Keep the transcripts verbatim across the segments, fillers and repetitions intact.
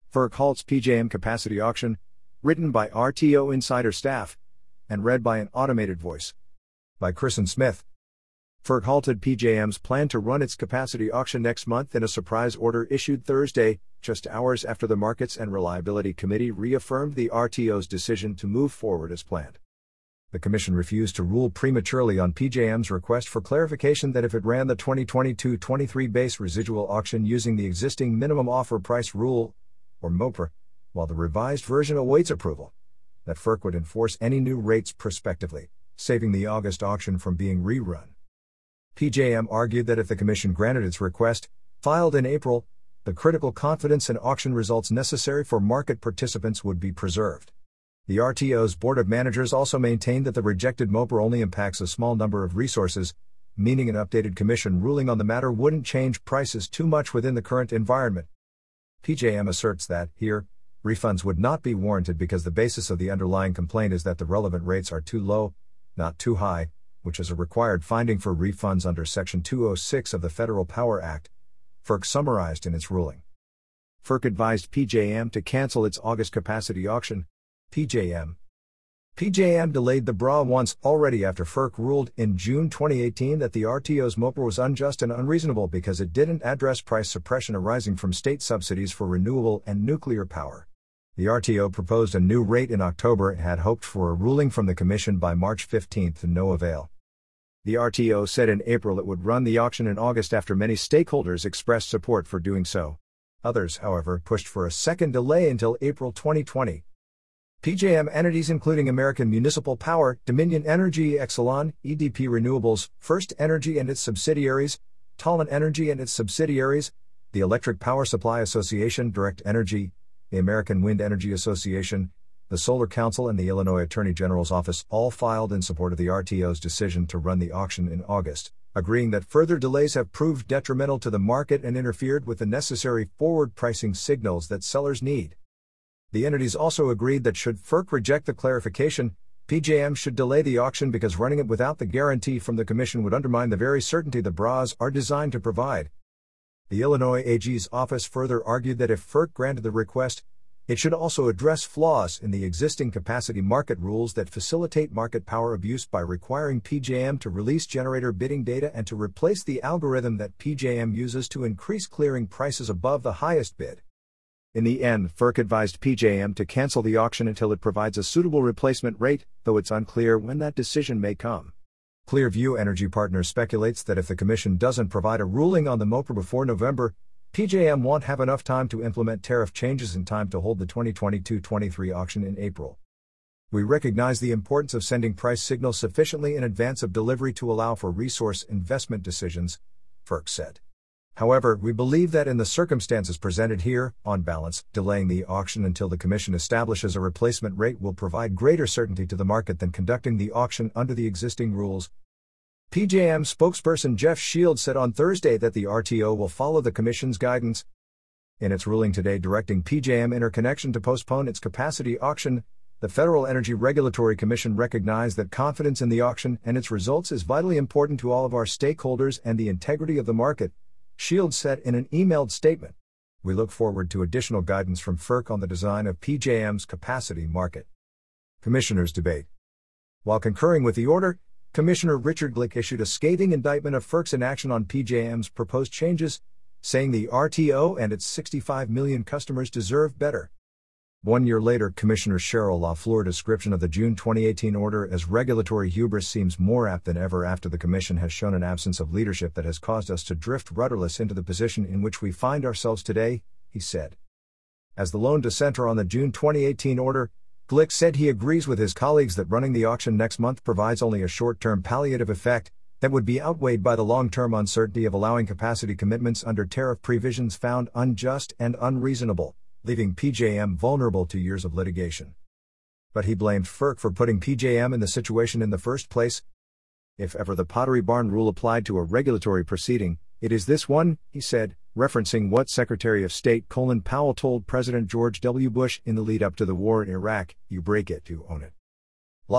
FERC halts P J M capacity auction, written by R T O Insider staff, and read by an automated voice. By Kristen Smith. FERC halted P J M's plan to run its capacity auction next month in a surprise order issued Thursday, just hours after the Markets and Reliability Committee reaffirmed the R T O's decision to move forward as planned. The Commission refused to rule prematurely on P J M's request for clarification that if it ran the twenty twenty-two twenty-three base residual auction using the existing minimum offer price rule, or MOPR, while the revised version awaits approval, that FERC would enforce any new rates prospectively, saving the August auction from being rerun. P J M argued that if the Commission granted its request, filed in April, the critical confidence in auction results necessary for market participants would be preserved. The R T O's Board of Managers also maintained that the rejected MOPR only impacts a small number of resources, meaning an updated Commission ruling on the matter wouldn't change prices too much within the current environment. P J M asserts that, here, refunds would not be warranted because the basis of the underlying complaint is that the relevant rates are too low, not too high, which is a required finding for refunds under Section two oh six of the Federal Power Act, FERC summarized in its ruling. FERC advised P J M to cancel its August capacity auction. P J M. P J M delayed the B R A once already after FERC ruled in June twenty eighteen that the R T O's MOPR was unjust and unreasonable because it didn't address price suppression arising from state subsidies for renewable and nuclear power. The R T O proposed a new rate in October and had hoped for a ruling from the Commission by March fifteenth to no avail. The R T O said in April it would run the auction in August after many stakeholders expressed support for doing so. Others, however, pushed for a second delay until April twenty twenty. P J M entities including American Municipal Power, Dominion Energy, Exelon, E D P Renewables, First Energy and its subsidiaries, Talen Energy and its subsidiaries, the Electric Power Supply Association, Direct Energy, the American Wind Energy Association, the Solar Council and the Illinois Attorney General's Office all filed in support of the R T O's decision to run the auction in August, agreeing that further delays have proved detrimental to the market and interfered with the necessary forward pricing signals that sellers need. The entities also agreed that should FERC reject the clarification, P J M should delay the auction because running it without the guarantee from the Commission would undermine the very certainty the B R As are designed to provide. The Illinois A G's office further argued that if FERC granted the request, it should also address flaws in the existing capacity market rules that facilitate market power abuse by requiring P J M to release generator bidding data and to replace the algorithm that P J M uses to increase clearing prices above the highest bid. In the end, FERC advised P J M to cancel the auction until it provides a suitable replacement rate, though it's unclear when that decision may come. Clearview Energy Partners speculates that if the Commission doesn't provide a ruling on the MOPR before November, P J M won't have enough time to implement tariff changes in time to hold the twenty twenty-two twenty-three auction in April. We recognize the importance of sending price signals sufficiently in advance of delivery to allow for resource investment decisions, FERC said. However, we believe that in the circumstances presented here, on balance, delaying the auction until the Commission establishes a replacement rate will provide greater certainty to the market than conducting the auction under the existing rules. P J M spokesperson Jeff Shields said on Thursday that the R T O will follow the Commission's guidance. In its ruling today directing P J M Interconnection to postpone its capacity auction, the Federal Energy Regulatory Commission recognized that confidence in the auction and its results is vitally important to all of our stakeholders and the integrity of the market, Shields said in an emailed statement. We look forward to additional guidance from FERC on the design of P J M's capacity market. Commissioners debate. While concurring with the order, Commissioner Richard Glick issued a scathing indictment of FERC's inaction on P J M's proposed changes, saying the R T O and its sixty-five million customers deserve better. One year later, Commissioner Cheryl LaFleur's description of the June twenty eighteen order as regulatory hubris seems more apt than ever after the Commission has shown an absence of leadership that has caused us to drift rudderless into the position in which we find ourselves today, he said. As the lone dissenter on the June twenty eighteen order, Glick said he agrees with his colleagues that running the auction next month provides only a short-term palliative effect that would be outweighed by the long-term uncertainty of allowing capacity commitments under tariff provisions found unjust and unreasonable, leaving P J M vulnerable to years of litigation. But he blamed FERC for putting P J M in the situation in the first place. If ever the Pottery Barn rule applied to a regulatory proceeding, it is this one, he said, referencing what Secretary of State Colin Powell told President George W. Bush in the lead-up to the war in Iraq, you break it to own it.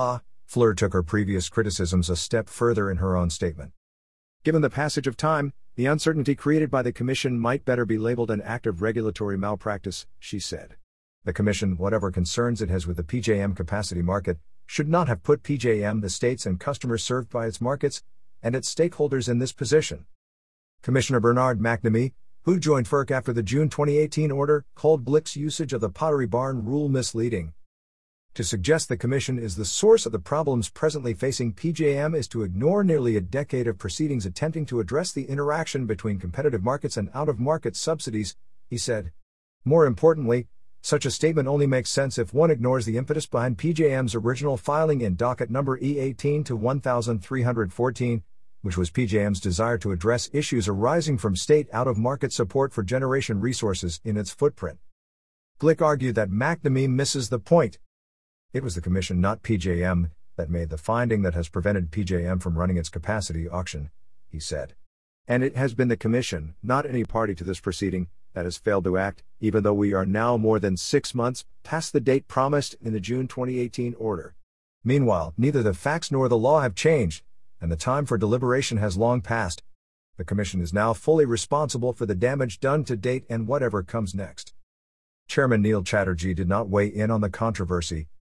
LaFleur took her previous criticisms a step further in her own statement. Given the passage of time, The uncertainty created by the Commission might better be labeled an act of regulatory malpractice, she said. The Commission, whatever concerns it has with the P J M capacity market, should not have put P J M, the states and customers served by its markets, and its stakeholders in this position. Commissioner Bernard McNamee, who joined FERC after the June twenty eighteen order, called Blick's usage of the Pottery Barn rule misleading. To suggest the Commission is the source of the problems presently facing P J M is to ignore nearly a decade of proceedings attempting to address the interaction between competitive markets and out-of-market subsidies, he said. More importantly, such a statement only makes sense if one ignores the impetus behind P J M's original filing in docket number E eighteen to thirteen fourteen, which was P J M's desire to address issues arising from state out-of-market support for generation resources in its footprint. Blick argued that McNamee misses the point. It was the Commission, not P J M, that made the finding that has prevented P J M from running its capacity auction, he said. And it has been the Commission, not any party to this proceeding, that has failed to act, even though we are now more than six months past the date promised in the June twenty eighteen order. Meanwhile, neither the facts nor the law have changed, and the time for deliberation has long passed. The Commission is now fully responsible for the damage done to date and whatever comes next. Chairman Neil Chatterjee did not weigh in on the controversy,